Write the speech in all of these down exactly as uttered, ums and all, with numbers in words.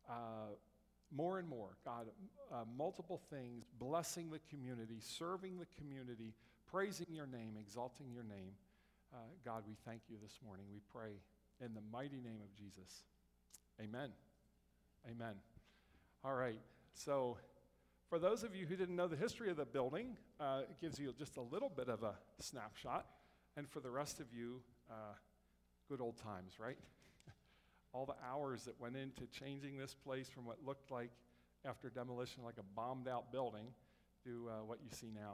uh, more and more, God, uh, multiple things, blessing the community, serving the community, praising your name, exalting your name. Uh, God, we thank you this morning. We pray in the mighty name of Jesus. Amen. Amen. All right. So for those of you who didn't know the history of the building, uh, it gives you just a little bit of a snapshot. And for the rest of you, uh, good old times, right? All the hours that went into changing this place from what looked like, after demolition, like a bombed-out building, to uh, what you see now.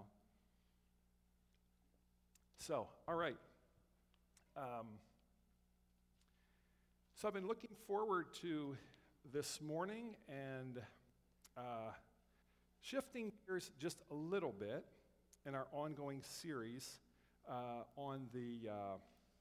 So, all right. Um, so I've been looking forward to this morning and uh, shifting gears just a little bit in our ongoing series uh, on the uh,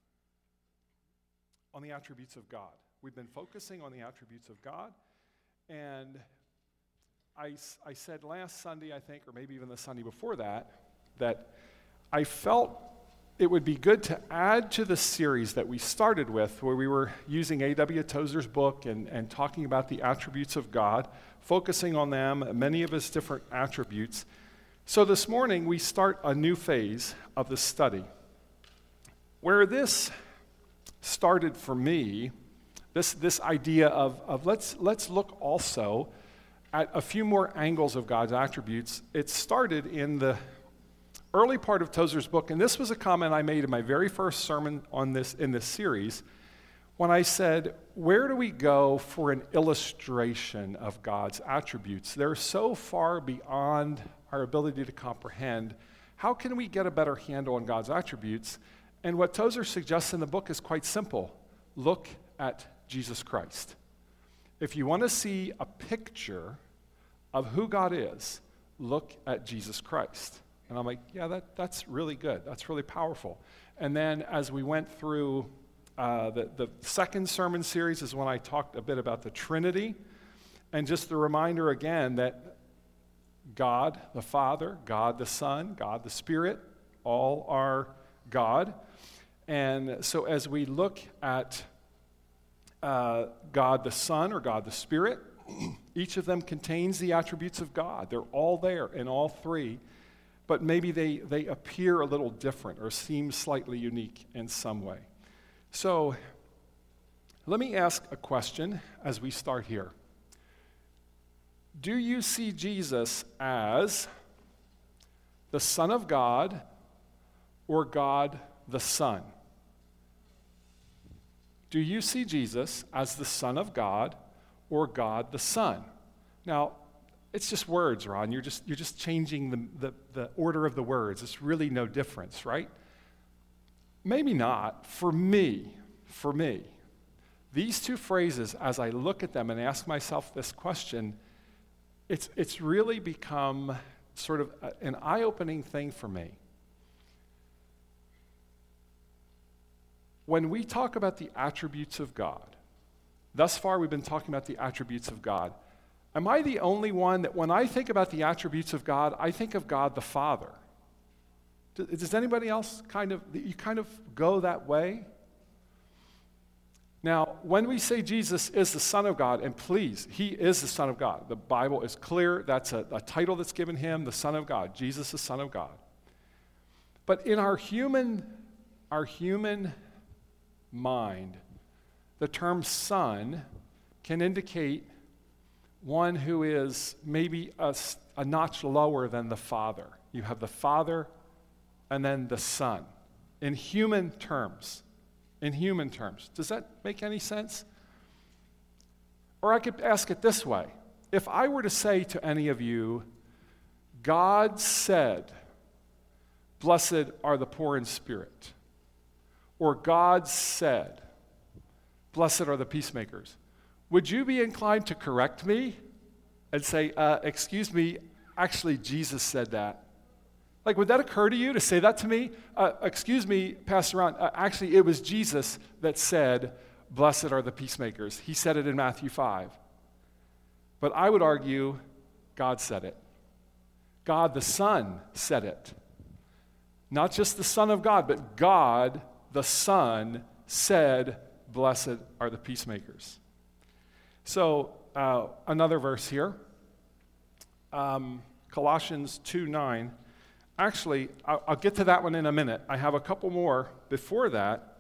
on the attributes of God. We've been focusing on the attributes of God, and I, I said last Sunday, I think, or maybe even the Sunday before that, that I felt it would be good to add to the series that we started with, where we were using A W Tozer's book and, and talking about the attributes of God, focusing on them, many of his different attributes. So this morning, we start a new phase of the study. Where this started for me, This this idea of, of let's let's look also at a few more angles of God's attributes. It started in the early part of Tozer's book, and this was a comment I made in my very first sermon on this in this series, when I said, where do we go for an illustration of God's attributes? They're so far beyond our ability to comprehend. How can we get a better handle on God's attributes? And what Tozer suggests in the book is quite simple. Look at Jesus Christ. If you want to see a picture of who God is, look at Jesus Christ. And I'm like, yeah, that, that's really good. That's really powerful. And then as we went through uh, the, the second sermon series is when I talked a bit about the Trinity. And just the reminder again that God the Father, God the Son, God the Spirit, all are God. And so as we look at Uh, God the Son or God the Spirit, each of them contains the attributes of God. They're all there in all three, but maybe they, they appear a little different or seem slightly unique in some way. So let me ask a question as we start here. Do you see Jesus as the Son of God or God the Son? Do you see Jesus as the Son of God or God the Son? Now, it's just words, Ron. You're just you're just changing the, the, the order of the words. It's really no difference, right? Maybe not. For me, for me, these two phrases, as I look at them and ask myself this question, it's it's really become sort of a, an eye-opening thing for me. When we talk about the attributes of God, thus far we've been talking about the attributes of God. Am I the only one that when I think about the attributes of God, I think of God the Father? Does anybody else kind of, you kind of go that way? Now, when we say Jesus is the Son of God, and please, he is the Son of God. The Bible is clear. That's a, a title that's given him, the Son of God. Jesus, the Son of God. But in our human, our human mind, the term son can indicate one who is maybe a, a notch lower than the Father. You have the Father and then the Son. In human terms. In human terms. Does that make any sense? Or I could ask it this way. If I were to say to any of you, God said, blessed are the poor in spirit, or God said, blessed are the peacemakers, would you be inclined to correct me and say, uh, excuse me, actually Jesus said that? Like, would that occur to you to say that to me? Uh, excuse me, Pastor Ron, uh, actually it was Jesus that said, blessed are the peacemakers. He said it in Matthew five. But I would argue God said it. God the Son said it. Not just the Son of God, but God the Son said, blessed are the peacemakers. So uh, another verse here, um, Colossians two nine. Actually, I'll, I'll get to that one in a minute. I have a couple more before that.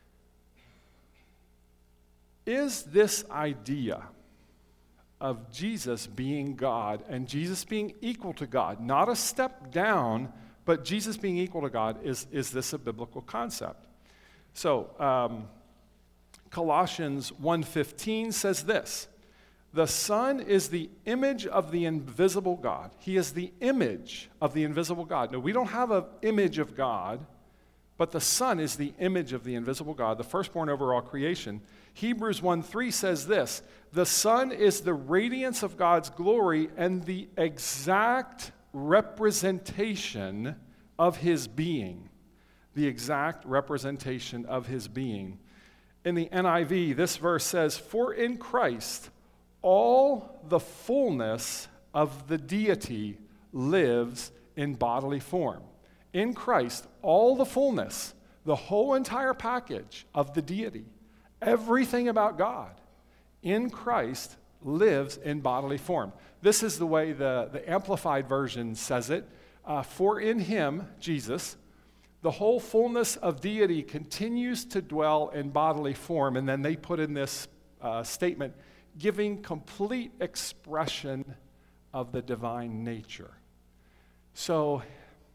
Is this idea of Jesus being God and Jesus being equal to God, not a step down, but Jesus being equal to God, is, is this a biblical concept? So, um, Colossians one fifteen says this, the Son is the image of the invisible God. He is the image of the invisible God. No, we don't have an image of God, but the Son is the image of the invisible God, the firstborn over all creation. Hebrews one three says this, the Son is the radiance of God's glory and the exact representation of his being. The exact representation of his being. In the N I V, this verse says, for in Christ, all the fullness of the deity lives in bodily form. In Christ, all the fullness, the whole entire package of the deity, everything about God, in Christ lives in bodily form. This is the way the, the Amplified Version says it. Uh, for in him, Jesus, the whole fullness of deity continues to dwell in bodily form. And then they put in this uh, statement, giving complete expression of the divine nature. So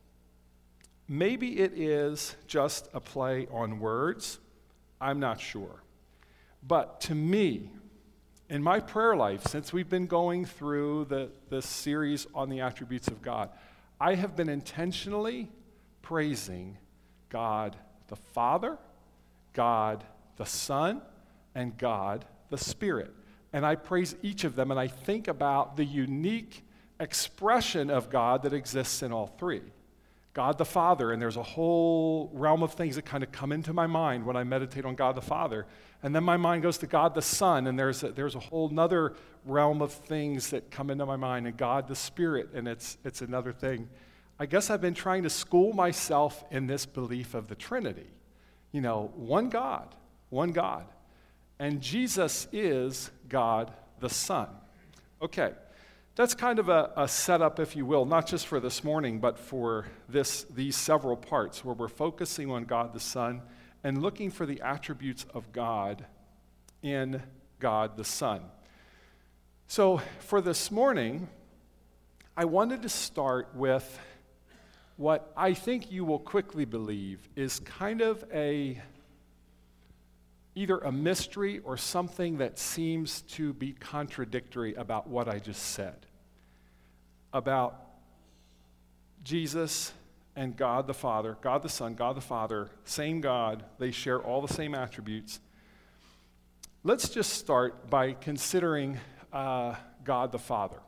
maybe it is just a play on words. I'm not sure. But to me, in my prayer life, since we've been going through the, this series on the attributes of God, I have been intentionally praising God the Father, God the Son, and God the Spirit. And I praise each of them, and I think about the unique expression of God that exists in all three. God the Father, and there's a whole realm of things that kind of come into my mind when I meditate on God the Father. And then my mind goes to God the Son, and there's a, there's a whole nother realm of things that come into my mind, and God the Spirit, and it's it's another thing. I guess I've been trying to school myself in this belief of the Trinity. You know, one God, one God. And Jesus is God the Son. Okay. That's kind of a, a setup, if you will, not just for this morning, but for this these several parts where we're focusing on God the Son and looking for the attributes of God in God the Son. So for this morning, I wanted to start with what I think you will quickly believe is kind of a either a mystery or something that seems to be contradictory about what I just said about Jesus and God the Father, God the Son, God the Father, same God, they share all the same attributes. Let's just start by considering uh, God the Father.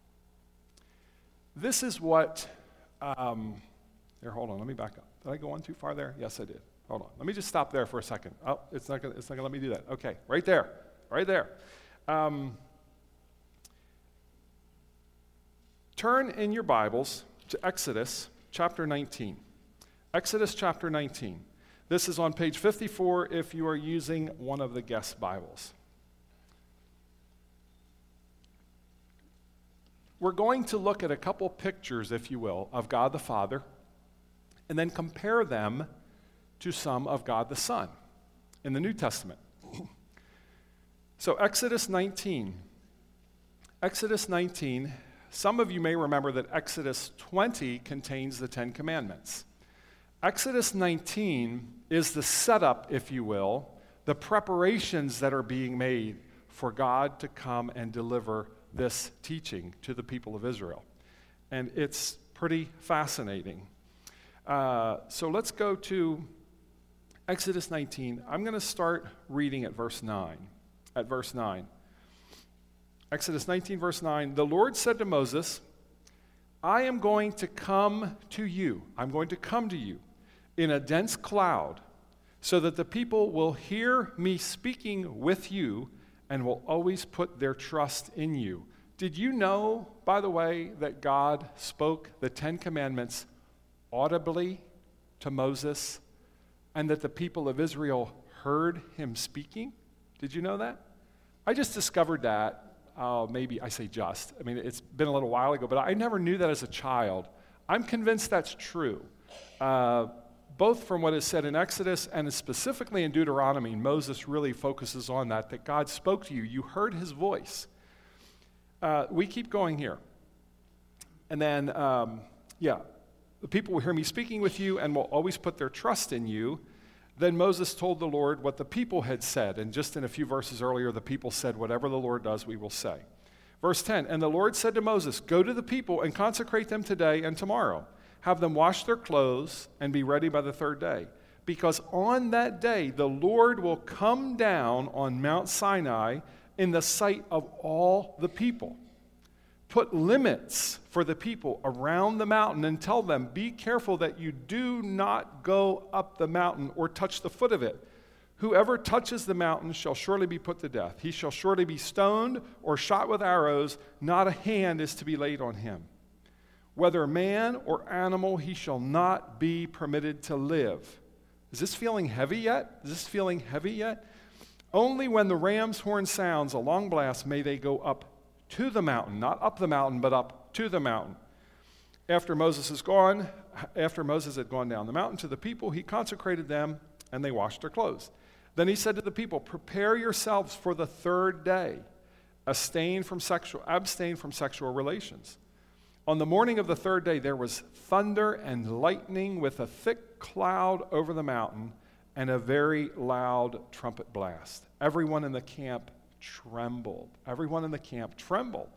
This is what, um, here, hold on, let me back up. Did I go on too far there? Yes, I did. Hold on. Let me just stop there for a second. Oh, it's not gonna, it's not gonna let me do that. Okay, right there, right there. Um, turn in your Bibles to Exodus chapter nineteen. Exodus chapter nineteen. This is on page fifty-four if you are using one of the guest Bibles. We're going to look at a couple pictures, if you will, of God the Father, and then compare them to some of God the Son in the New Testament. So Exodus nineteen. Exodus nineteen, some of you may remember that Exodus twenty contains the Ten Commandments. Exodus nineteen is the setup, if you will, the preparations that are being made for God to come and deliver this teaching to the people of Israel. And it's pretty fascinating. Uh, so let's go to Exodus nineteen. I'm going to start reading at verse nine. At verse nine. Exodus nineteen, verse nine. The Lord said to Moses, I am going to come to you. I'm going to come to you in a dense cloud so that the people will hear me speaking with you and will always put their trust in you. Did you know, by the way, that God spoke the Ten Commandments audibly to Moses and that the people of Israel heard him speaking? Did you know that? I just discovered that, uh, maybe I say just, I mean, it's been a little while ago, but I never knew that as a child. I'm convinced that's true. Uh, both from what is said in Exodus and specifically in Deuteronomy, Moses really focuses on that, that God spoke to you. You heard his voice. Uh, we keep going here. And then, um, yeah, the people will hear me speaking with you and will always put their trust in you. Then Moses told the Lord what the people had said. And just in a few verses earlier, the people said, whatever the Lord does, we will say. Verse ten, and the Lord said to Moses, go to the people and consecrate them today and tomorrow. Have them wash their clothes and be ready by the third day. Because on that day, the Lord will come down on Mount Sinai in the sight of all the people. Put limits for the people around the mountain and tell them, be careful that you do not go up the mountain or touch the foot of it. Whoever touches the mountain shall surely be put to death. He shall surely be stoned or shot with arrows. Not a hand is to be laid on him. Whether man or animal, he shall not be permitted to live. Is this feeling heavy yet? Is this feeling heavy yet? Only when the ram's horn sounds a long blast may they go up to the mountain, not up the mountain, but up to the mountain. After Moses is gone, after Moses had gone down the mountain to the people, he consecrated them, and they washed their clothes. Then he said to the people, prepare yourselves for the third day, abstain from sexual, abstain from sexual relations. On the morning of the third day, there was thunder and lightning with a thick cloud over the mountain and a very loud trumpet blast. Everyone in the camp trembled. Everyone in the camp trembled.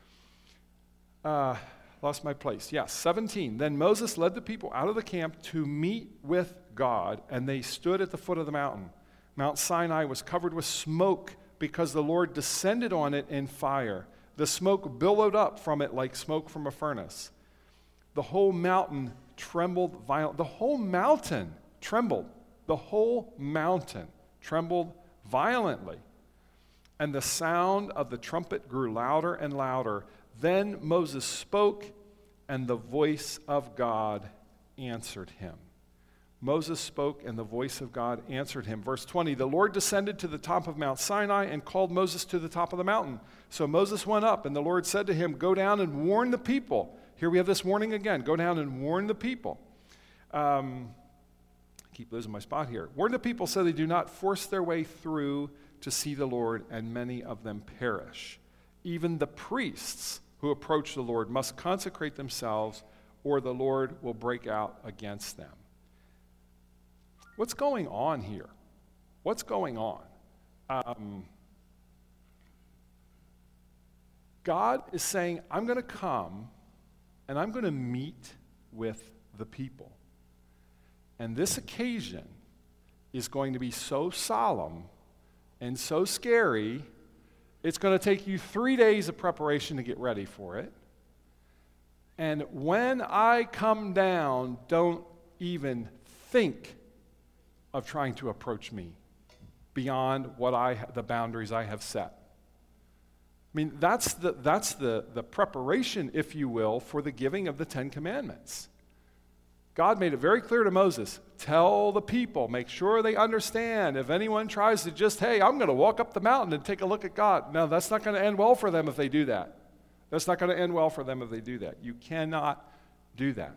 Uh, lost my place. Yes, seventeen. Then Moses led the people out of the camp to meet with God, and they stood at the foot of the mountain. Mount Sinai was covered with smoke because the Lord descended on it in fire. The smoke billowed up from it like smoke from a furnace. The whole mountain trembled violently. The whole mountain trembled. The whole mountain trembled violently. And the sound of the trumpet grew louder and louder. Then Moses spoke, and the voice of God answered him. Moses spoke, and the voice of God answered him. Verse twenty, the Lord descended to the top of Mount Sinai and called Moses to the top of the mountain. So Moses went up, and the Lord said to him, go down and warn the people. Here we have this warning again. Go down and warn the people. Um, I keep losing my spot here. Warn the people so they do not force their way through to see the Lord, and many of them perish. Even the priests who approach the Lord must consecrate themselves, or the Lord will break out against them. What's going on here? What's going on? Um, God is saying, I'm going to come, and I'm going to meet with the people. And this occasion is going to be so solemn and so scary, it's going to take you three days of preparation to get ready for it. And when I come down, don't even think of trying to approach me beyond what I, the boundaries I have set. I mean, that's the, that's the, the preparation, if you will, for the giving of the Ten Commandments. God made it very clear to Moses, tell the people, make sure they understand. If anyone tries to just, hey, I'm going to walk up the mountain and take a look at God. No, that's not going to end well for them if they do that. That's not going to end well for them if they do that. You cannot do that.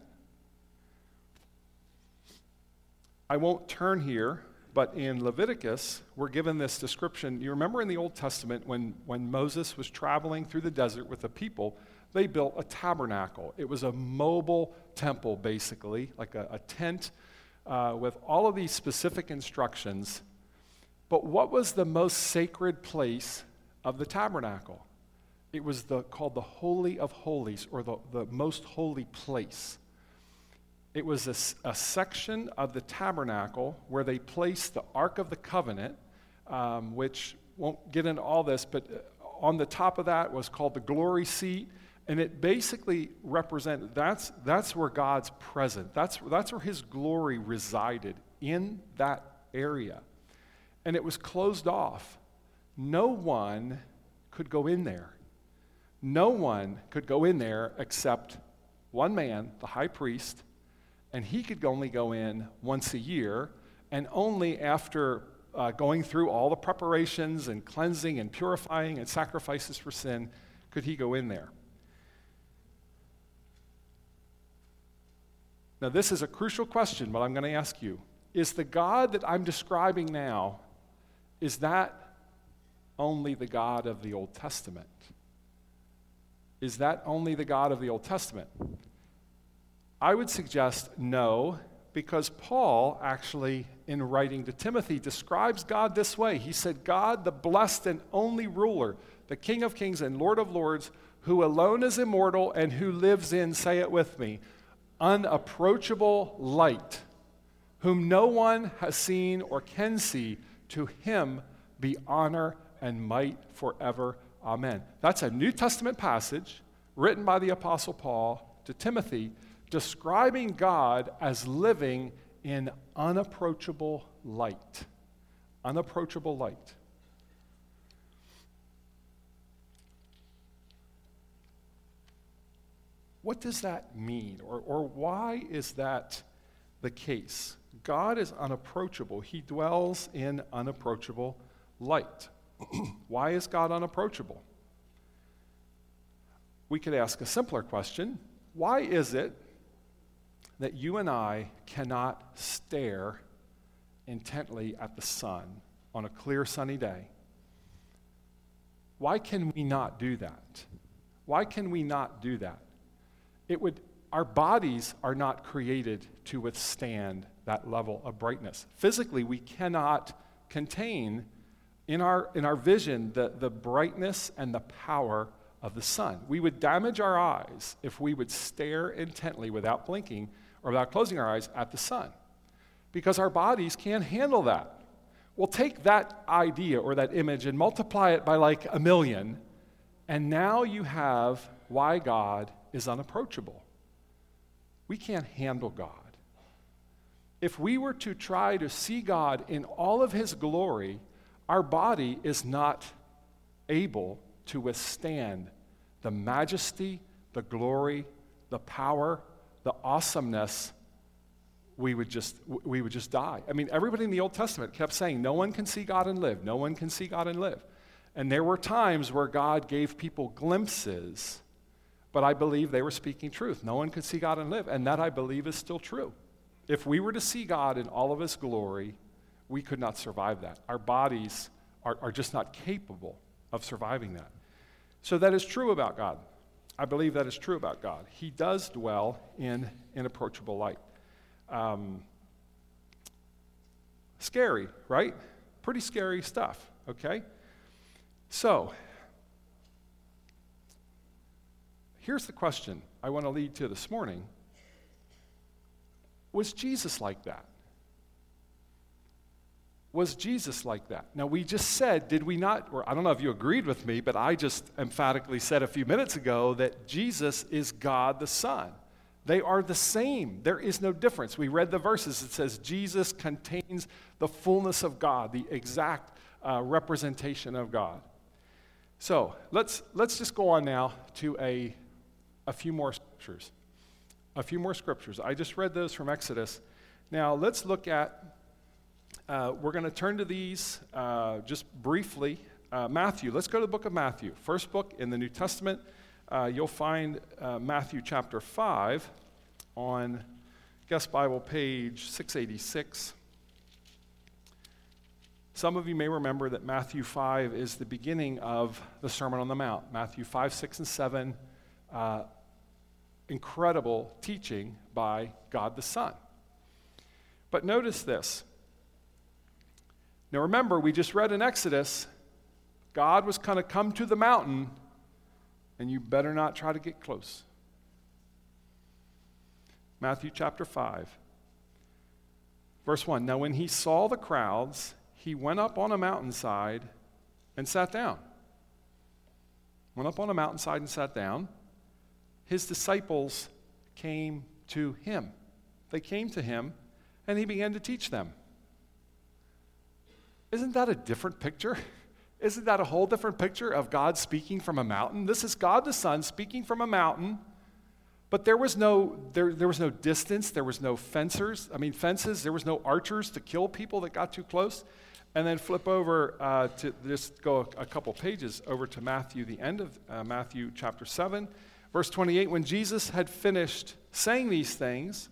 I won't turn here, but in Leviticus, we're given this description. You remember in the Old Testament when, when Moses was traveling through the desert with the people, they built a tabernacle. It was a mobile temple, basically, like a, a tent uh, with all of these specific instructions. But what was the most sacred place of the tabernacle? It was the, called the Holy of Holies, or the, the most holy place. It was a, a section of the tabernacle where they placed the Ark of the Covenant, um, which won't get into all this, but on the top of that was called the glory seat. And it basically represented, that's, that's where God's present. That's, that's where his glory resided, in that area. And it was closed off. No one could go in there. No one could go in there except one man, the high priest, and he could only go in once a year, and only after uh, going through all the preparations and cleansing and purifying and sacrifices for sin, could he go in there? Now, this is a crucial question, but I'm going to ask you. Is the God that I'm describing now, is that only the God of the Old Testament? Is that only the God of the Old Testament? I would suggest no, because Paul actually, in writing to Timothy, describes God this way. He said, God, the blessed and only ruler, the King of kings and Lord of lords, who alone is immortal and who lives in, say it with me, unapproachable light, whom no one has seen or can see, to him be honor and might forever. Amen. That's a New Testament passage written by the Apostle Paul to Timothy, describing God as living in unapproachable light. Unapproachable light. What does that mean? Or, or why is that the case? God is unapproachable. He dwells in unapproachable light. Why is God unapproachable? We could ask a simpler question. Why is it that you and I cannot stare intently at the sun on a clear sunny day? Why can we not do that? Why can we not do that? It would, our bodies are not created to withstand that level of brightness. Physically, we cannot contain in our, in our vision the, the brightness and the power of the sun. We would damage our eyes if we would stare intently without blinking or without closing our eyes at the sun, because our bodies can't handle that. Well, take that idea or that image and multiply it by like a million, and now you have why God is unapproachable. We can't handle God. If we were to try to see God in all of his glory, our body is not able to withstand the majesty, the glory, the power, the awesomeness. We would just we would just die. I mean, everybody in the Old Testament kept saying, no one can see God and live. No one can see God and live. And there were times where God gave people glimpses, but I believe they were speaking truth. No one could see God and live, and that I believe is still true. If we were to see God in all of his glory, we could not survive that. Our bodies are, are just not capable of surviving that. So that is true about God. I believe that is true about God. He does dwell in inapproachable light. Um, scary, right? Pretty scary stuff, okay? So, here's the question I want to lead to this morning. Was Jesus like that? Was Jesus like that? Now, we just said, did we not, or I don't know if you agreed with me, but I just emphatically said a few minutes ago that Jesus is God the Son. They are the same. There is no difference. We read the verses. It says Jesus contains the fullness of God, the exact uh, representation of God. So let's let's just go on now to a a few more scriptures. A few more scriptures. I just read those from Exodus. Now let's look at. Uh, we're going to turn to these uh, just briefly. Uh, Matthew. Let's go to the book of Matthew. First book in the New Testament. Uh, you'll find uh, Matthew chapter five on Guest Bible page six eighty-six. Some of you may remember that Matthew five is the beginning of the Sermon on the Mount. Matthew five, six, and seven, uh, incredible teaching by God the Son. But notice this. Now remember, we just read in Exodus, God was going to come to the mountain, and you better not try to get close. Matthew chapter five, verse one. Now when he saw the crowds, he went up on a mountainside and sat down. Went up on a mountainside and sat down. His disciples came to him. They came to him, and he began to teach them. Isn't that a different picture? Isn't that a whole different picture of God speaking from a mountain? This is God the Son speaking from a mountain, But there was no there, there was no distance, there was no fencers, I mean fences, there was no archers to kill people that got too close. And then flip over uh, to just go a, a couple pages over to Matthew, the end of uh, Matthew chapter seven, verse twenty-eight. When Jesus had finished saying these things,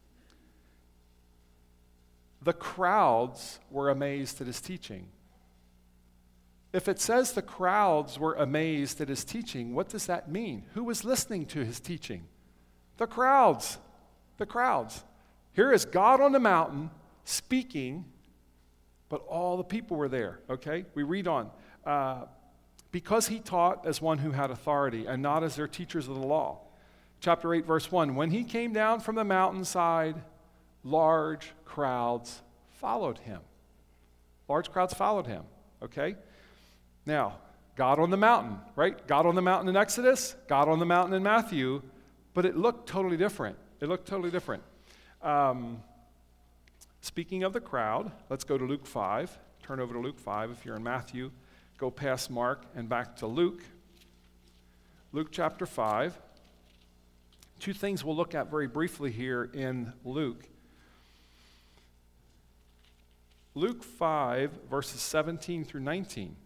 the crowds were amazed at his teaching. If it says the crowds were amazed at his teaching, what does that mean? Who was listening to his teaching? The crowds. The crowds. Here is God on the mountain speaking, but all the people were there, okay? We read on. Uh, because he taught as one who had authority and not as their teachers of the law. Chapter eight, verse one. When he came down from the mountainside, large crowds followed him. Large crowds followed him, okay? Now, God on the mountain, right? God on the mountain in Exodus, God on the mountain in Matthew, but it looked totally different. It looked totally different. Um, speaking of the crowd, let's go to Luke five. Turn over to Luke five if you're in Matthew. Go past Mark and back to Luke. Luke chapter five. Two things we'll look at very briefly here in Luke. Luke five, verses seventeen through nineteen.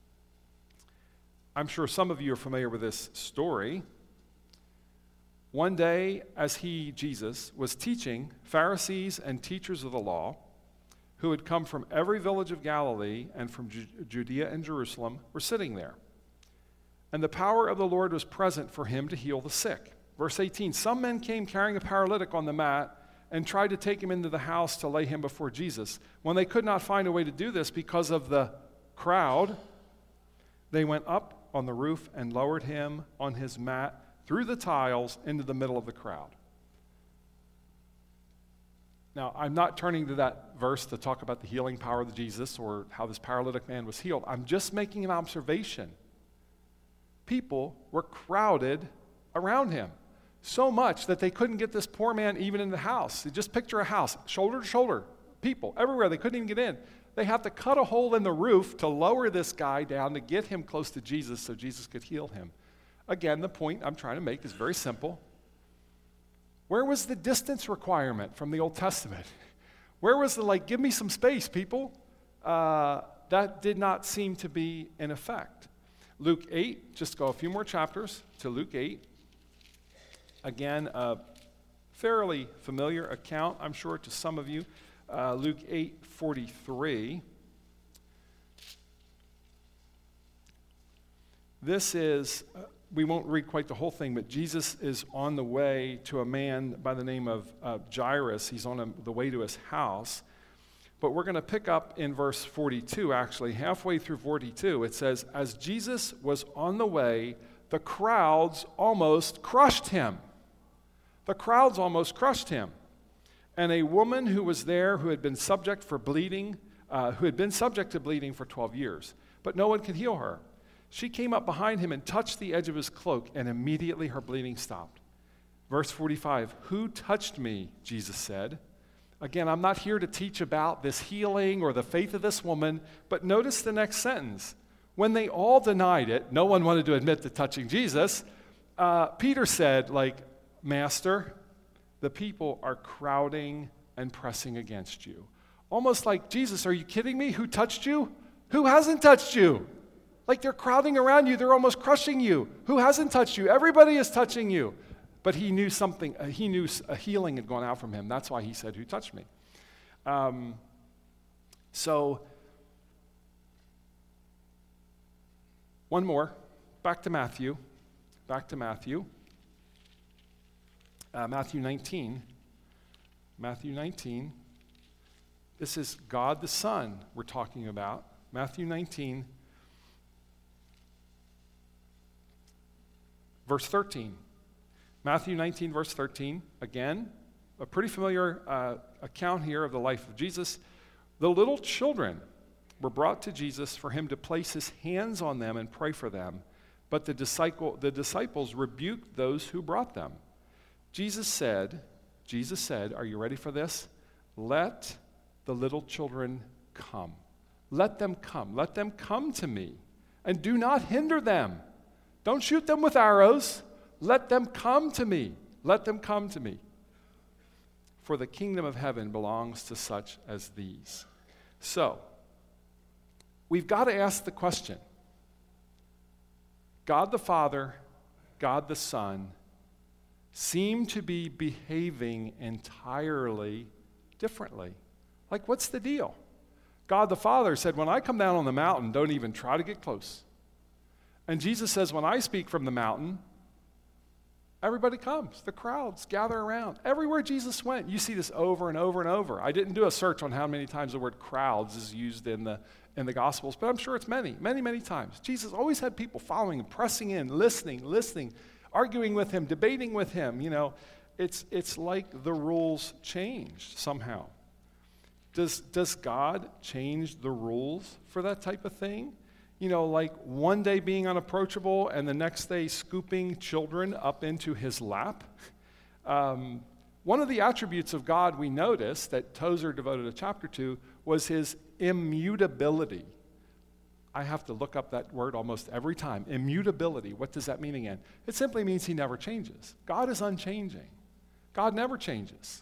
I'm sure some of you are familiar with this story. One day, as he, Jesus, was teaching, Pharisees and teachers of the law, who had come from every village of Galilee and from Ju- Judea and Jerusalem, were sitting there. And the power of the Lord was present for him to heal the sick. Verse eighteen, some men came carrying a paralytic on the mat and tried to take him into the house to lay him before Jesus. When they could not find a way to do this because of the crowd, they went up on the roof and lowered him on his mat through the tiles into the middle of the crowd. Now, I'm not turning to that verse to talk about the healing power of Jesus or how this paralytic man was healed. I'm just making an observation. People were crowded around him, so much that they couldn't get this poor man even in the house. You just picture a house, shoulder to shoulder, people everywhere. They couldn't even get in. They have to cut a hole in the roof to lower this guy down to get him close to Jesus so Jesus could heal him. Again, the point I'm trying to make is very simple. Where was the distance requirement from the Old Testament? Where was the, like, give me some space, people? Uh, that did not seem to be in effect. Luke eight, just go a few more chapters to Luke eight. Again, a fairly familiar account, I'm sure, to some of you. Uh, Luke eight forty-three. This is, uh, we won't read quite the whole thing, but Jesus is on the way to a man by the name of uh, Jairus. He's on a, the way to his house. But we're going to pick up in verse forty-two, actually. Halfway through forty-two, it says, as Jesus was on the way, the crowds almost crushed him. The crowds almost crushed him. And a woman who was there who had been subject for bleeding, uh, who had been subject to bleeding for twelve years, but no one could heal her. She came up behind him and touched the edge of his cloak, and immediately her bleeding stopped. Verse forty-five, who touched me, Jesus said. Again, I'm not here to teach about this healing or the faith of this woman, but notice the next sentence. When they all denied it, no one wanted to admit to touching Jesus, uh, Peter said, like, Master, the people are crowding and pressing against you. Almost like, Jesus, are you kidding me? Who touched you? Who hasn't touched you? Like they're crowding around you. They're almost crushing you. Who hasn't touched you? Everybody is touching you. But he knew something. Uh, he knew a healing had gone out from him. That's why he said, who touched me? Um, so, one more. Back to Matthew. Back to Matthew. Uh, Matthew nineteen. Matthew nineteen. This is God the Son we're talking about. Matthew nineteen. Verse thirteen. Matthew nineteen, verse thirteen. Again, a pretty familiar uh, account here of the life of Jesus. The little children were brought to Jesus for him to place his hands on them and pray for them. But the, disciple, the disciples rebuked those who brought them. Jesus said, Jesus said, are you ready for this? Let the little children come. Let them come. Let them come to me. And do not hinder them. Don't shoot them with arrows. Let them come to me. Let them come to me. For the kingdom of heaven belongs to such as these. So, we've got to ask the question. God the Father, God the Son, seem to be behaving entirely differently. Like, what's the deal? God the Father said, when I come down on the mountain, don't even try to get close. And Jesus says, when I speak from the mountain, everybody comes. The crowds gather around. Everywhere Jesus went, you see this over and over and over. I didn't do a search on how many times the word crowds is used in the in the Gospels, but I'm sure it's many, many, many times. Jesus always had people following him, pressing in, listening, listening, arguing with him, debating with him. You know, it's it's like the rules changed somehow. Does does God change the rules for that type of thing? You know, like one day being unapproachable and the next day scooping children up into his lap. Um, one of the attributes of God we noticed that Tozer devoted a chapter to was his immutability. I have to look up that word almost every time. Immutability, what does that mean again? It simply means he never changes. God is unchanging. God never changes.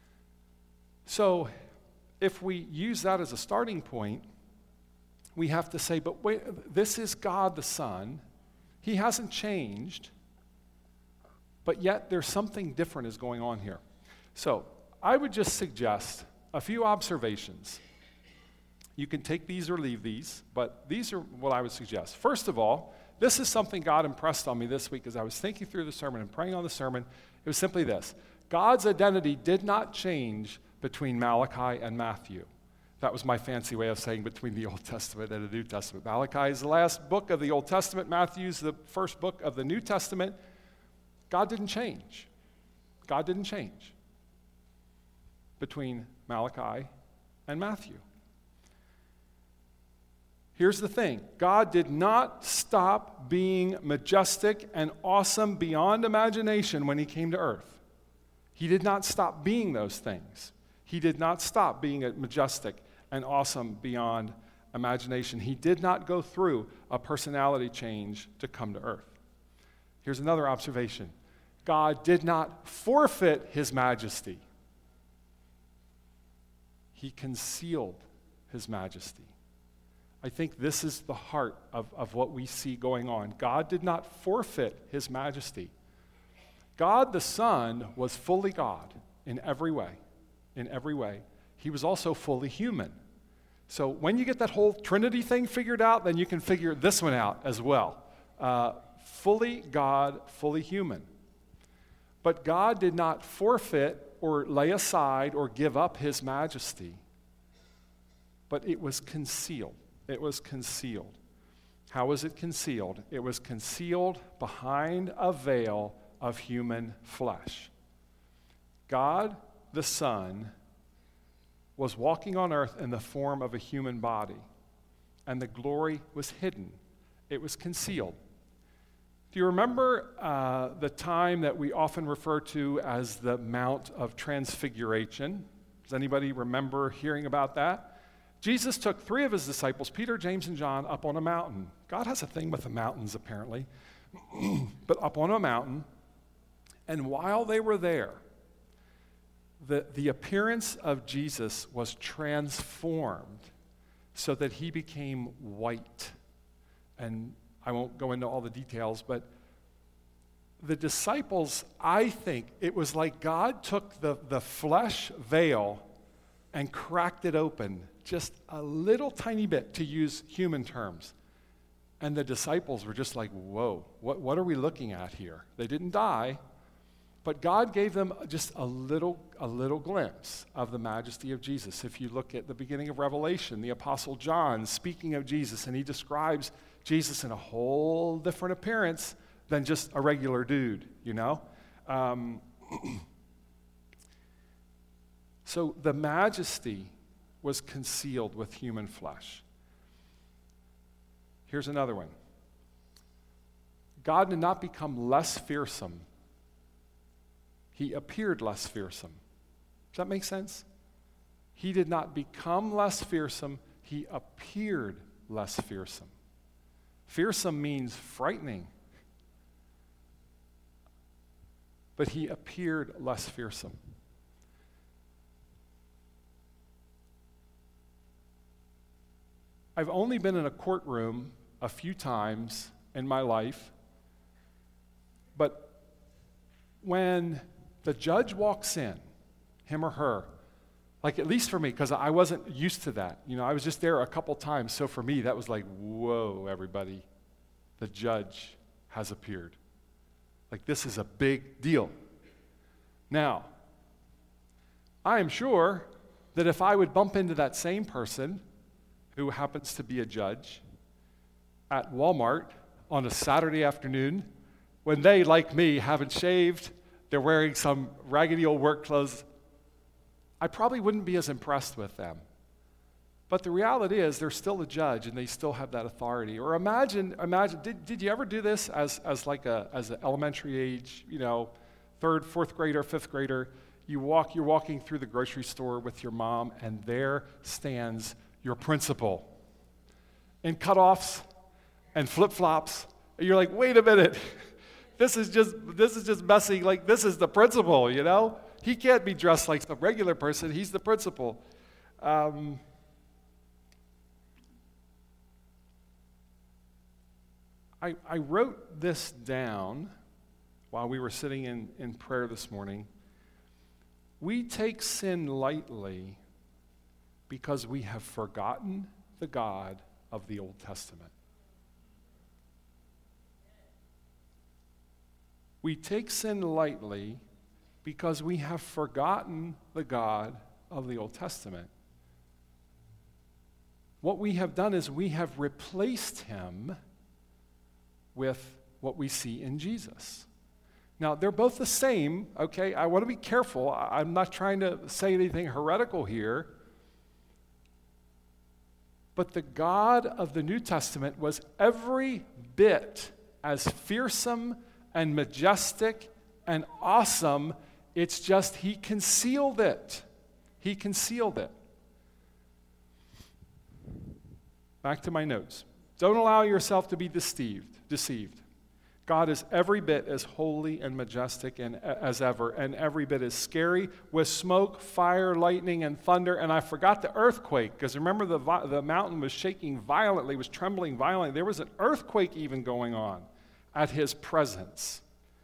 So if we use that as a starting point, we have to say, but wait, this is God the Son. He hasn't changed, but yet there's something different is going on here. So I would just suggest a few observations. You can take these or leave these, but these are what I would suggest. First of all, this is something God impressed on me this week as I was thinking through the sermon and praying on the sermon. It was simply this. God's identity did not change between Malachi and Matthew. That was my fancy way of saying between the Old Testament and the New Testament. Malachi is the last book of the Old Testament. Matthew is the first book of the New Testament. God didn't change. God didn't change between Malachi and Matthew. Here's the thing. God did not stop being majestic and awesome beyond imagination when he came to earth. He did not stop being those things. He did not stop being majestic and awesome beyond imagination. He did not go through a personality change to come to earth. Here's another observation. God did not forfeit his majesty. He concealed his majesty. I think this is the heart of, of what we see going on. God did not forfeit his majesty. God the Son was fully God in every way. In every way. He was also fully human. So when you get that whole Trinity thing figured out, then you can figure this one out as well. Uh, fully God, fully human. But God did not forfeit or lay aside or give up his majesty, but it was concealed. It was concealed. How was it concealed? It was concealed behind a veil of human flesh. God the Son was walking on earth in the form of a human body, and the glory was hidden. It was concealed. Do you remember uh, the time that we often refer to as the Mount of Transfiguration? Does anybody remember hearing about that? Jesus took three of his disciples, Peter, James, and John, up on a mountain. God has a thing with the mountains, apparently. But up on a mountain, and while they were there, the, the appearance of Jesus was transformed so that he became white. And I won't go into all the details, but the disciples, I think, it was like God took the, the flesh veil and cracked it open just a little tiny bit, to use human terms. And the disciples were just like, whoa, what, what are we looking at here? They didn't die, but God gave them just a little, a little glimpse of the majesty of Jesus. If you look at the beginning of Revelation, the Apostle John speaking of Jesus, and he describes Jesus in a whole different appearance than just a regular dude, you know? Um, so the majesty was concealed with human flesh. Here's another one. God did not become less fearsome. He appeared less fearsome. Does that make sense? He did not become less fearsome. He appeared less fearsome. Fearsome means frightening. but he appeared less fearsome. I've only been in a courtroom a few times in my life, but when the judge walks in, him or her, like at least for me, because I wasn't used to that. You know, I was just there a couple times, so for me that was like, whoa, everybody, the judge has appeared. Like, this is a big deal. Now, I am sure that if I would bump into that same person who happens to be a judge at Walmart on a Saturday afternoon, when they, like me, haven't shaved, they're wearing some raggedy old work clothes, I probably wouldn't be as impressed with them. But the reality is they're still a judge and they still have that authority. Or imagine, imagine, did, did you ever do this as, as like a, as an elementary age, you know, third, fourth grader, fifth grader, you walk, you're walking through the grocery store with your mom and there stands your principal in cutoffs and flip-flops. And you're like, wait a minute, this is just, this is just messy, like this is the principal, you know? He can't be dressed like a regular person. He's the principal. Um, I, I wrote this down while we were sitting in, in prayer this morning. We take sin lightly because we have forgotten the God of the Old Testament. We take sin lightly because we have forgotten the God of the Old Testament. What we have done is we have replaced him with what we see in Jesus. Now, they're both the same, okay? I want to be careful. I'm not trying to say anything heretical here. But the God of the New Testament was every bit as fearsome and majestic and awesome. It's just he concealed it. He concealed it. Back to my notes. Don't allow yourself to be deceived. Deceived. God is every bit as holy and majestic and as ever, and every bit as scary with smoke, fire, lightning, and thunder. And I forgot the earthquake, because remember the, the mountain was shaking violently, was trembling violently. There was an earthquake even going on at his presence.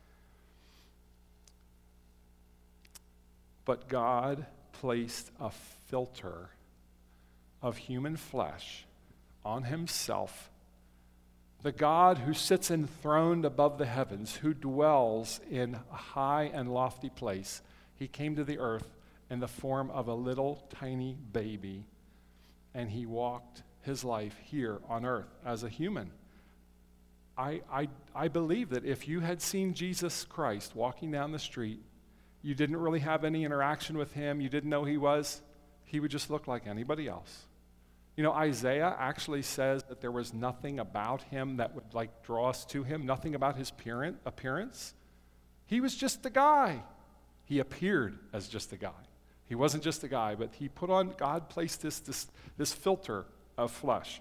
But God placed a filter of human flesh on himself. The God who sits enthroned above the heavens, who dwells in a high and lofty place, he came to the earth in the form of a little tiny baby, and he walked his life here on earth as a human. I, I, I believe that if you had seen Jesus Christ walking down the street, you didn't really have any interaction with him, you didn't know who he was, he would just look like anybody else. You know, Isaiah actually says that there was nothing about him that would like draw us to him, nothing about his appearance. He was just a guy. He appeared as just a guy. He wasn't just a guy, but he put on, God placed this, this, this filter of flesh.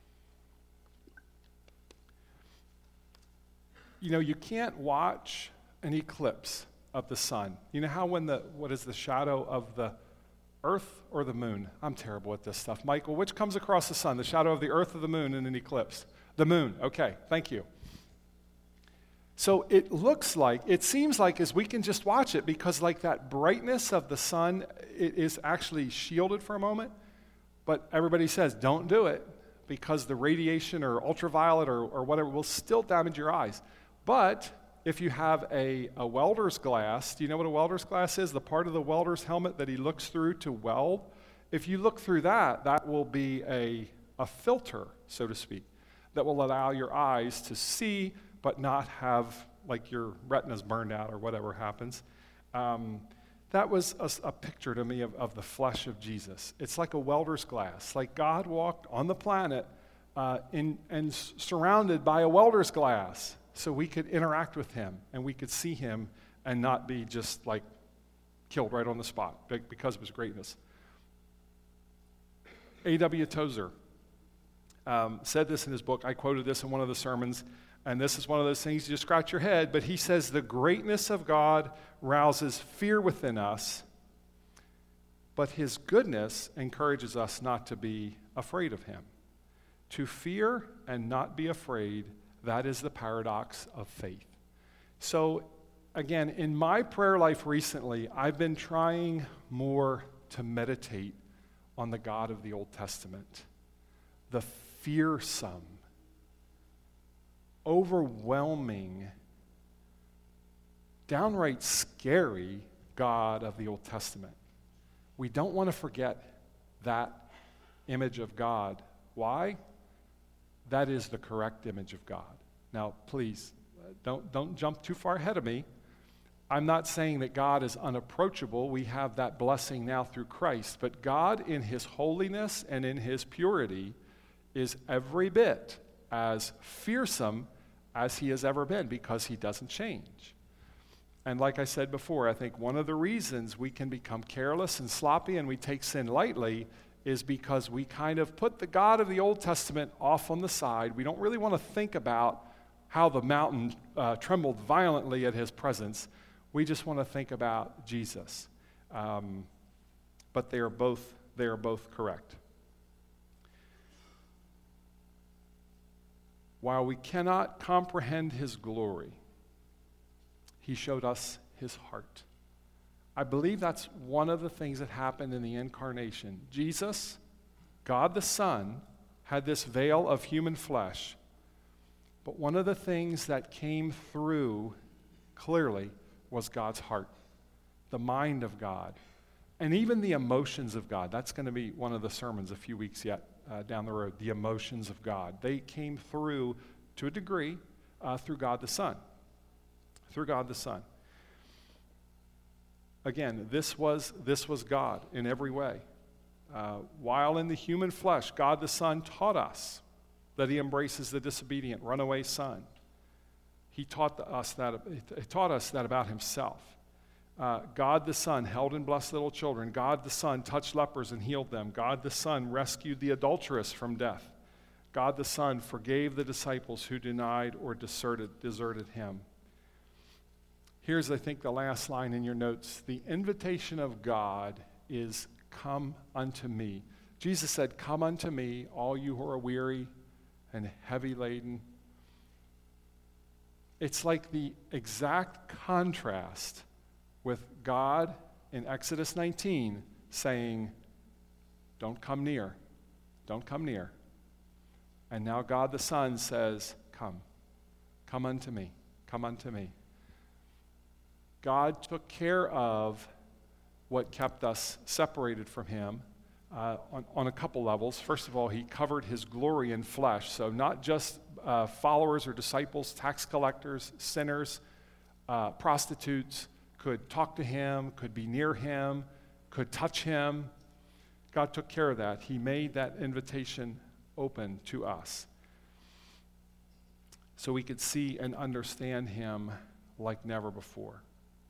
You know, you can't watch an eclipse of the sun. You know how when the, what is the shadow of the earth or the moon? I'm terrible at this stuff. Michael, which comes across the sun? The shadow of the earth or the moon in an eclipse? The moon. Okay, thank you. So it looks like, it seems like as we can just watch it, because like that brightness of the sun, it is actually shielded for a moment, but everybody says don't do it because the radiation or ultraviolet or, or whatever will still damage your eyes. But if you have a, a welder's glass, do you know what a welder's glass is? The part of the welder's helmet that he looks through to weld. If you look through that, that will be a, a filter, so to speak, that will allow your eyes to see but not have like your retinas burned out or whatever happens. Um, that was a, a picture to me of, of the flesh of Jesus. It's like a welder's glass. Like God walked on the planet uh, in, and s- surrounded by a welder's glass, so we could interact with him and we could see him and not be just like killed right on the spot because of his greatness. A W Tozer um, said this in his book. I quoted this in one of the sermons. And this is one of those things you just scratch your head, but he says the greatness of God rouses fear within us, but his goodness encourages us not to be afraid of him. To fear and not be afraid, that is the paradox of faith. So, again, in my prayer life recently, I've been trying more to meditate on the God of the Old Testament, the fearsome, overwhelming, downright scary God of the Old Testament. We don't want to forget that image of God. Why? That is the correct image of God. Now, please, don't, don't jump too far ahead of me. I'm not saying that God is unapproachable. We have that blessing now through Christ. But God, in his holiness and in his purity, is every bit as fearsome as he has ever been because he doesn't change. And like I said before, I think one of the reasons we can become careless and sloppy and we take sin lightly is because we kind of put the God of the Old Testament off on the side. We don't really want to think about how the mountain uh, trembled violently at his presence. We just want to think about Jesus. Um, but they are both, they are both correct. While we cannot comprehend his glory, he showed us his heart. I believe that's one of the things that happened in the incarnation. Jesus, God the Son, had this veil of human flesh. But one of the things that came through clearly was God's heart, the mind of God, and even the emotions of God. That's going to be one of the sermons a few weeks yet uh, down the road, the emotions of God. They came through, to a degree, uh, through God the Son. Through God the Son. Again, this was, this was God in every way. Uh, while in the human flesh, God the Son taught us that he embraces the disobedient, runaway son. He taught us that, he taught us that about himself. Uh, God the Son held and blessed little children. God the Son touched lepers and healed them. God the Son rescued the adulteress from death. God the Son forgave the disciples who denied or deserted, deserted him. Here's, I think, the last line in your notes. The invitation of God is, come unto me. Jesus said, come unto me, all you who are weary and heavy laden. It's like the exact contrast with God in Exodus nineteen saying, don't come near, don't come near. And now God the Son says, come, come unto me, come unto me. God took care of what kept us separated from him uh, on, on a couple levels. First of all, he covered his glory in flesh. So not just uh, followers or disciples, tax collectors, sinners, uh, prostitutes could talk to him, could be near him, could touch him. God took care of that. He made that invitation open to us so we could see and understand him like never before.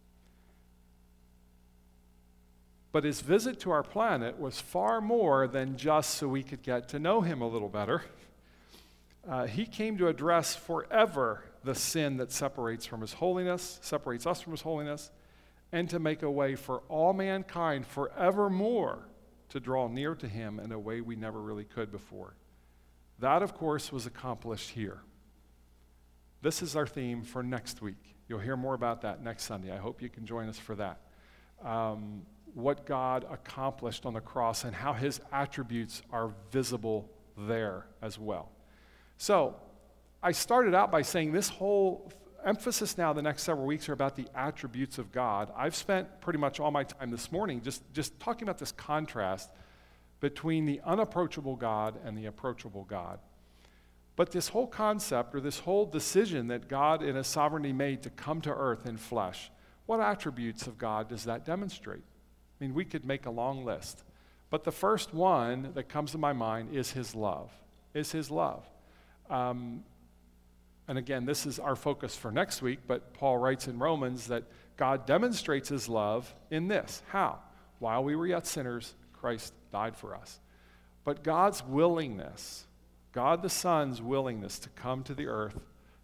But his visit to our planet was far more than just so we could get to know him a little better. Uh, he came to address forever the sin that separates from his holiness, separates us from his holiness, and to make a way for all mankind forevermore to draw near to him in a way we never really could before. That, of course, was accomplished here. This is our theme for next week. You'll hear more about that next Sunday. I hope you can join us for that. Um, what God accomplished on the cross and how his attributes are visible there as well. So, I started out by saying this whole emphasis now the next several weeks are about the attributes of God. I've spent pretty much all my time this morning just, just talking about this contrast between the unapproachable God and the approachable God. But this whole concept or this whole decision that God in his sovereignty made to come to earth in flesh, what attributes of God does that demonstrate? I mean, we could make a long list. But the first one that comes to my mind is his love, is his love. Um, and again, this is our focus for next week, but Paul writes in Romans that God demonstrates his love in this. How? While we were yet sinners, Christ died for us. But God's willingness, God the Son's willingness to come to the earth,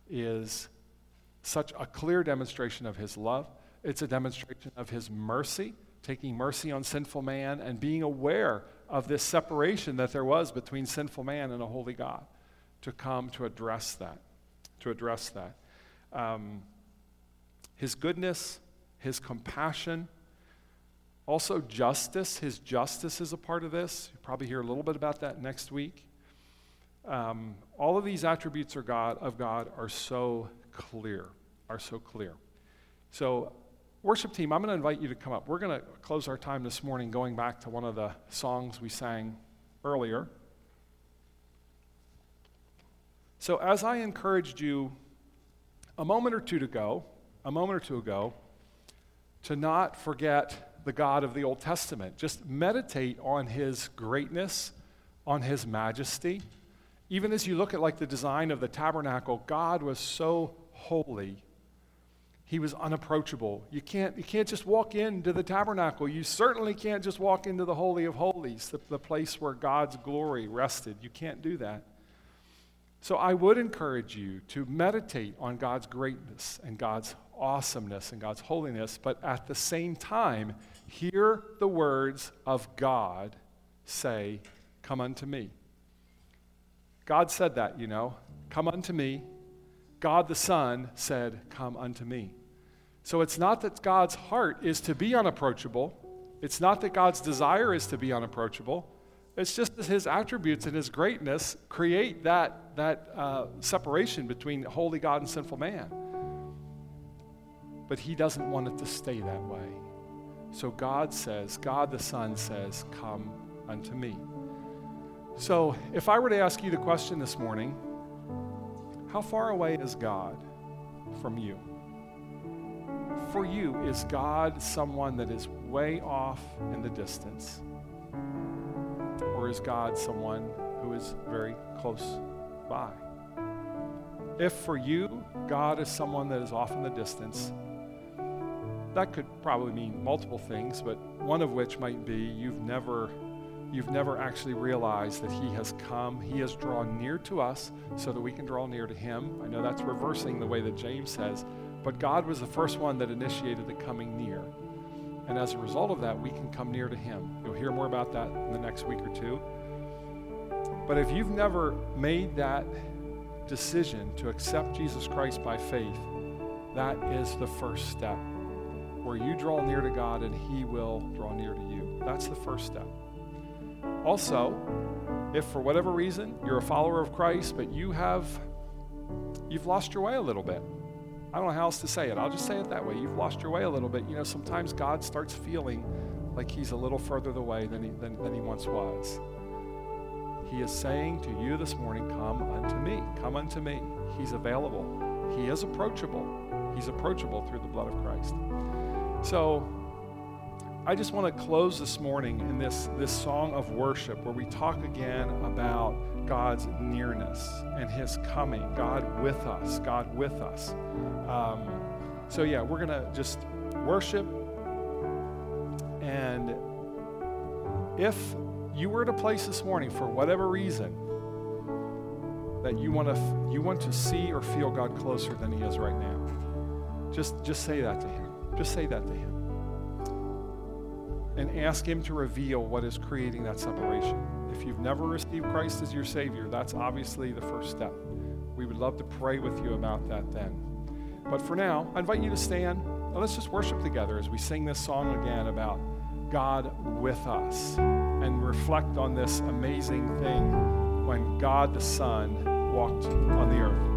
is such a clear demonstration of his love. It's a demonstration of his mercy, taking mercy on sinful man and being aware of this separation that there was between sinful man and a holy God, to come to address that, to address that. Um, his goodness, his compassion, also justice. His justice is a part of this. You'll probably hear a little bit about that next week. Um, all of these attributes of God, of God are so clear, are so clear. So, worship team, I'm going to invite you to come up. We're going to close our time this morning going back to one of the songs we sang earlier. So as I encouraged you a moment or two ago, a moment or two ago, to not forget the God of the Old Testament. Just meditate on his greatness, on his majesty. Even as you look at like the design of the tabernacle, God was so holy. He was unapproachable. You can't, you can't just walk into the tabernacle. You certainly can't just walk into the Holy of Holies, the, the place where God's glory rested. You can't do that. So I would encourage you to meditate on God's greatness and God's awesomeness and God's holiness, but at the same time, hear the words of God say, "Come unto me." God said that, you know, "Come unto me." God the Son said, "Come unto me." So it's not that God's heart is to be unapproachable. It's not that God's desire is to be unapproachable. It's just that his attributes and his greatness create that, that uh, separation between holy God and sinful man. But he doesn't want it to stay that way. So God says, God the Son says, "Come unto me." So if I were to ask you the question this morning, how far away is God from you? For you, is God someone that is way off in the distance? Or is God someone who is very close by? If for you, God is someone that is off in the distance, that could probably mean multiple things, but one of which might be you've never You've never actually realized that he has come, he has drawn near to us so that we can draw near to him. I know that's reversing the way that James says, but God was the first one that initiated the coming near. And as a result of that, we can come near to him. You'll hear more about that in the next week or two. But if you've never made that decision to accept Jesus Christ by faith, that is the first step, where you draw near to God and he will draw near to you. That's the first step. Also, if for whatever reason you're a follower of Christ, but you have, you've lost your way a little bit. I don't know how else to say it. I'll just say it that way. You've lost your way a little bit. You know, sometimes God starts feeling like he's a little further away than he, than, than he once was. He is saying to you this morning, "Come unto me. Come unto me." He's available. He is approachable. He's approachable through the blood of Christ. So, I just want to close this morning in this, this song of worship where we talk again about God's nearness and his coming, God with us, God with us. Um, so yeah, we're going to just worship. And if you were at a place this morning for whatever reason that you want to you want to see or feel God closer than he is right now, just, just say that to him. Just say that to him. And ask him to reveal what is creating that separation. If you've never received Christ as your Savior, that's obviously the first step. We would love to pray with you about that then. But for now, I invite you to stand. Now let's just worship together as we sing this song again about God with us and reflect on this amazing thing when God the Son walked on the earth.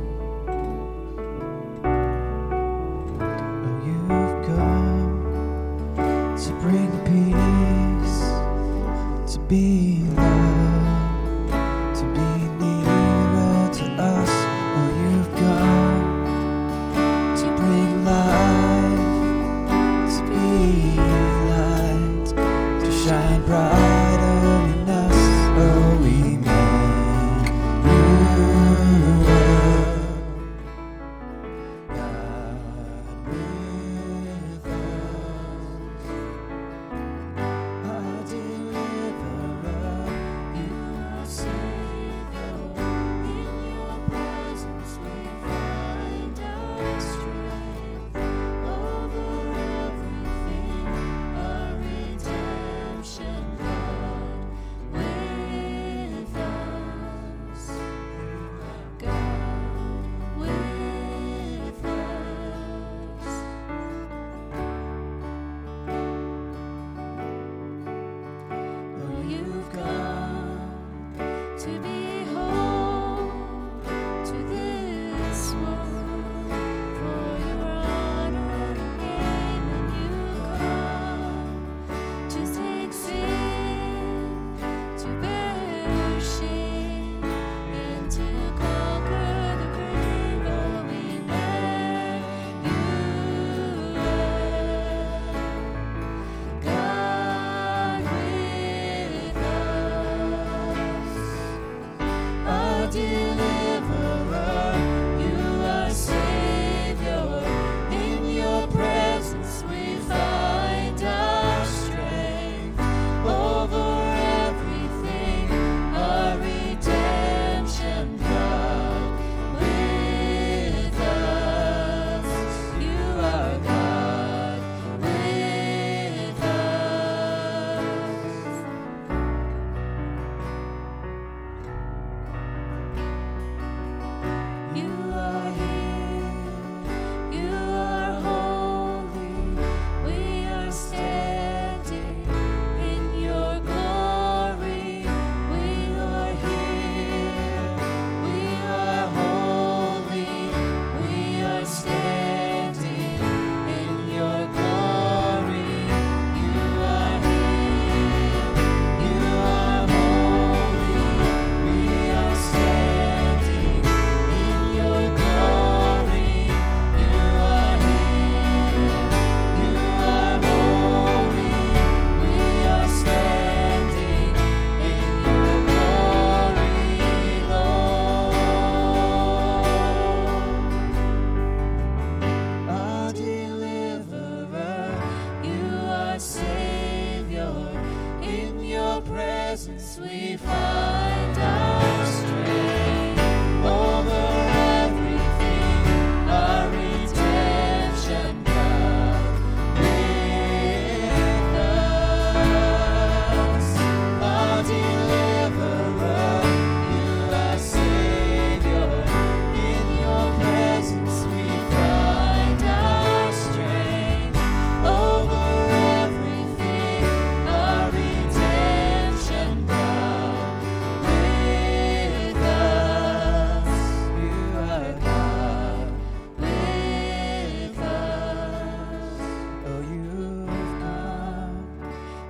Bring peace, to be loved, to be nearer to us. Oh, you've come to bring life, to be light, to shine brighter in us. Oh, we make you God with us.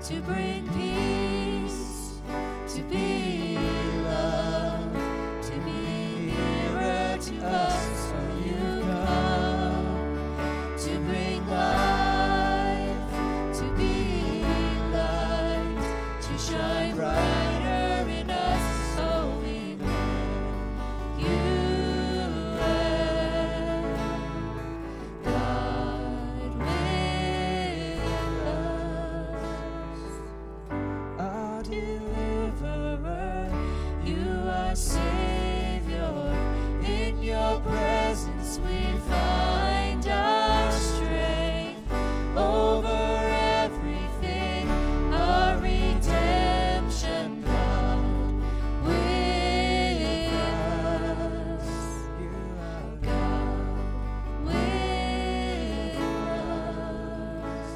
to bring peace, to be love, to be nearer to us. So you come to bring life, to be light, to shine brighter in us. So we let you in, God with us. Our deliverer, you are Savior. In your presence we find our strength over everything. Our redemption, God with us. You are God with us.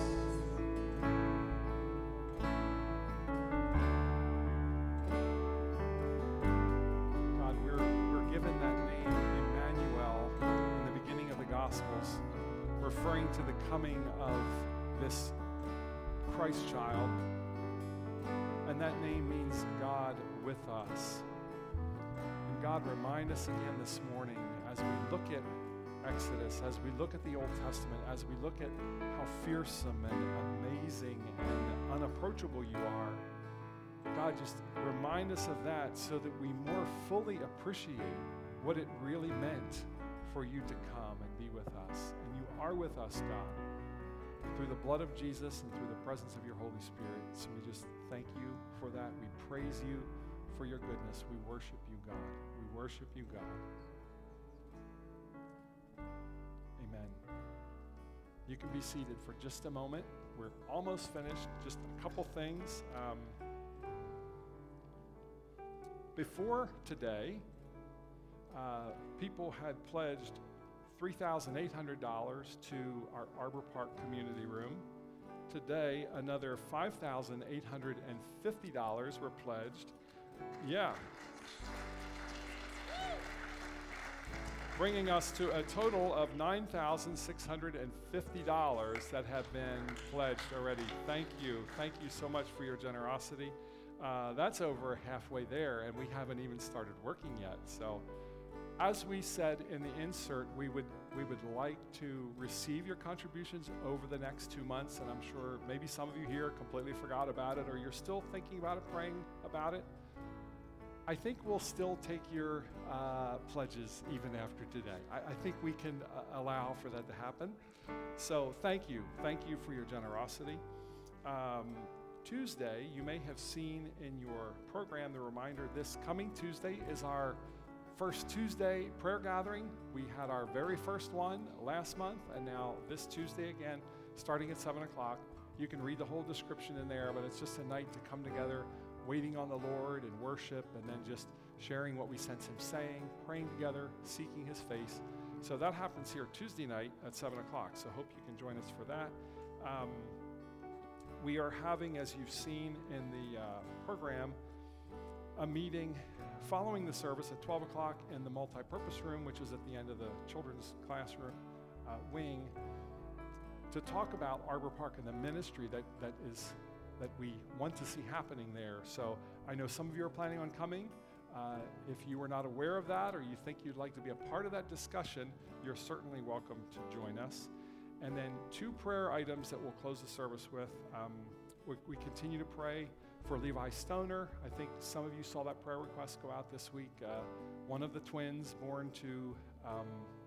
God, we're, we're given that name, Emmanuel, in the beginning of the Gospels, referring to the coming of this Christ child. And that name means God with us. And God, remind us again this morning as we look at Exodus, as we look at the Old Testament, as we look at how fearsome and amazing and unapproachable you are. God, just remind us of that so that we more fully appreciate what it really meant for you to come and be with us. And you are with us, God, through the blood of Jesus and through the presence of your Holy Spirit. So we just thank you for that. We praise you for your goodness. We worship you, God. We worship you, God. Amen. You can be seated for just a moment. We're almost finished. Just a couple things. Um, Before today, uh, people had pledged three thousand eight hundred dollars to our Arbor Park community room. Today, another five thousand eight hundred fifty dollars were pledged. Yeah. Bringing us to a total of nine thousand six hundred fifty dollars that have been pledged already. Thank you. Thank you so much for your generosity. Uh, that's over halfway there, and we haven't even started working yet. So, as we said in the insert, we would we would like to receive your contributions over the next two months, and I'm sure maybe some of you here completely forgot about it, or you're still thinking about it, praying about it. I think we'll still take your uh, pledges even after today. I, I think we can uh, allow for that to happen. So, thank you. Thank you for your generosity. Um, Tuesday, you may have seen in your program the reminder, this coming Tuesday is our first Tuesday prayer gathering. We had our very first one last month, and now this Tuesday again, starting at seven o'clock. You can read the whole description in there, but it's just a night to come together, waiting on the Lord and worship, and then just sharing what we sense him saying, praying together, seeking his face. So that happens here Tuesday night at seven o'clock, so hope you can join us for that. Um, We are having, as you've seen in the uh, program, a meeting following the service at twelve o'clock in the multi-purpose room, which is at the end of the children's classroom uh, wing, to talk about Arbor Park and the ministry that, that is that we want to see happening there. So I know some of you are planning on coming. Uh, if you were not aware of that, or you think you'd like to be a part of that discussion, you're certainly welcome to join us. And then two prayer items that we'll close the service with. Um, we, we continue to pray for Levi Stoner. I think some of you saw that prayer request go out this week. Uh, one of the twins born to, um,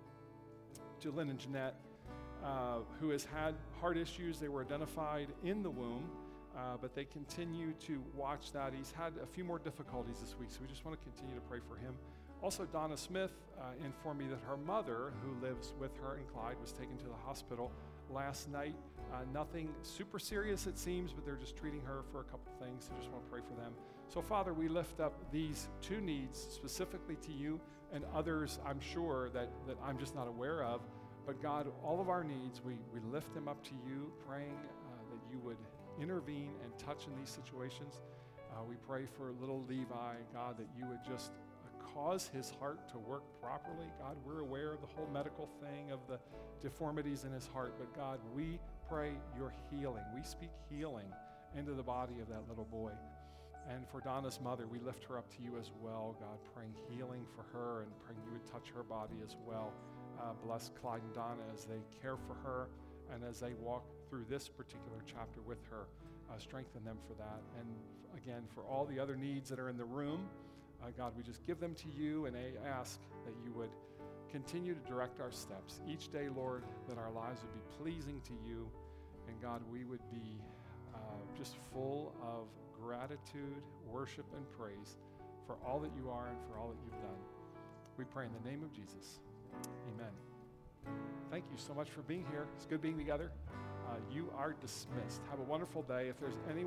to Lynn and Jeanette, uh, who has had heart issues. They were identified in the womb, uh, but they continue to watch that. He's had a few more difficulties this week, so we just want to continue to pray for him. Also, Donna Smith uh, informed me that her mother, who lives with her in Clyde, was taken to the hospital last night. Uh, nothing super serious, it seems, but they're just treating her for a couple things, so just want to pray for them. So, Father, we lift up these two needs specifically to you, and others I'm sure that, that I'm just not aware of. But God, all of our needs, we, we lift them up to you, praying uh, that you would intervene and touch in these situations. Uh, we pray for little Levi, God, that you would just cause his heart to work properly. God, we're aware of the whole medical thing of the deformities in his heart, but God, we pray your healing. We speak healing into the body of that little boy. And for Donna's mother, we lift her up to you as well, God, praying healing for her and praying you would touch her body as well. Uh, bless Clyde and Donna as they care for her and as they walk through this particular chapter with her. Uh, strengthen them for that. And again, for all the other needs that are in the room, uh, God, we just give them to you and I ask that you would continue to direct our steps each day, Lord, that our lives would be pleasing to you. And God, we would be uh, just full of gratitude, worship, and praise for all that you are and for all that you've done. We pray in the name of Jesus. Amen. Thank you so much for being here. It's good being together. Uh, you are dismissed. Have a wonderful day. If there's any